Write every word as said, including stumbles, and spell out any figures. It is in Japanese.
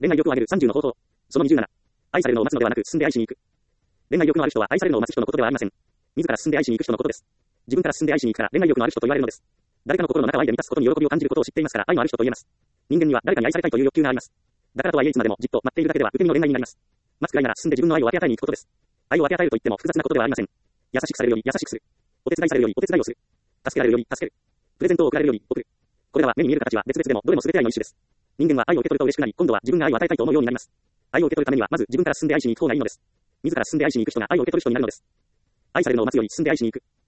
恋愛欲を上げるさんじゅうの方法。そのにじゅうなな。愛されるのを待つのではなく進んで愛しに行く。恋愛欲のある人は愛されるのを待つ人のことではありません。自ら進んで愛しに行く人のことです。自分から進んで愛しに行くから恋愛欲のある人と言われるのです。誰かの心の中を愛で満たすことに喜びを感じることを知っていますから愛のある人と言えます。人間には誰かに愛されたいという欲求があります。だからとはいえいつまでもじっと待っているだけでは受け身の恋愛になります。待つくらいなら進んで自分の愛を分け与えに行くことです。愛を分け与えると言っても複雑なことではありません。優しくされるより優しくする。お手伝いされるよりお手伝いをする。助けられるより助ける。プレゼントを送られるより送る。これらは目に見える形は別々でもどれも全て愛の一種です。人間は愛を受け取ると嬉しくなり、今度は自分が愛を与えたいと思うようになります。愛を受け取るためにはまず自分から進んで愛しに行く方がいいのです。自ら進んで愛しに行く人が愛を受け取る人になるのです。愛されるのを待つより進んで愛しに行く。